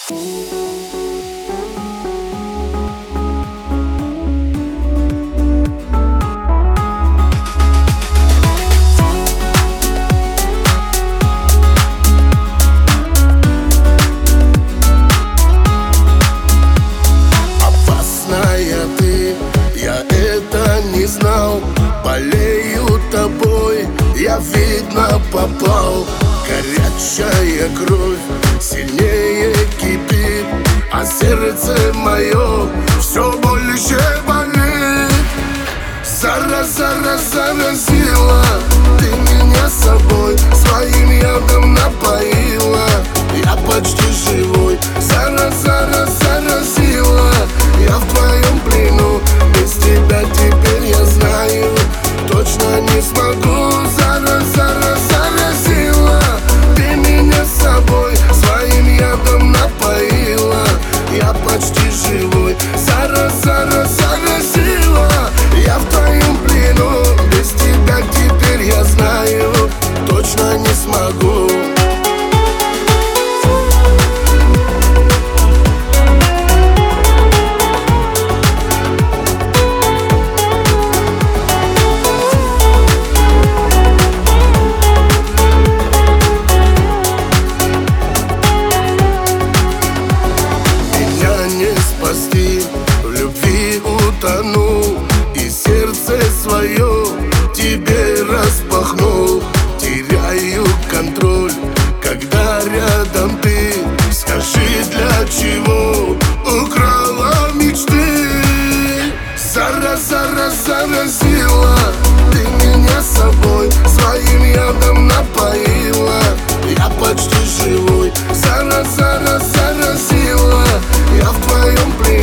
Опасная ты, я это не знал. Болею тобой, я видно попал. Горячая кровь сильнее кипит, а сердце мое все больше болит. Заразила ты меня собой, своим ядом напоила. Я почти живой. Заразила, я в твоем плену. Без тебя теперь я знаю, точно не смогу. Заразила ты меня собой, своим ядом напоила. Я почти живой. Заразила, я в твоем плену. Без тебя теперь я знаю, точно не смогу. В любви утонул и сердце свое тебе распахнул. Теряю контроль, когда рядом ты. Скажи, для чего украла мечты? Заразила ты меня собой, своим ядом напоила. Я почти живой. Заразила, я в твоем плену.